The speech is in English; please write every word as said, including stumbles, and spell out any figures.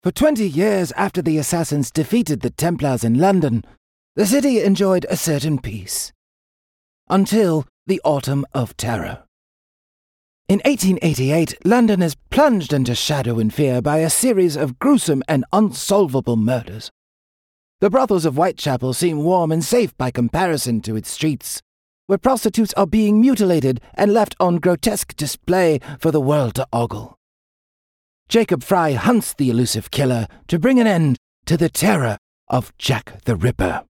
For twenty years after the assassins defeated the Templars in London, the city enjoyed a certain peace. Until the Autumn of Terror. In eighteen eighty-eight, London is plunged into shadow and fear by a series of gruesome and unsolvable murders. The brothels of Whitechapel seem warm and safe by comparison to its streets, where prostitutes are being mutilated and left on grotesque display for the world to ogle. Jacob Frye hunts the elusive killer to bring an end to the terror of Jack the Ripper.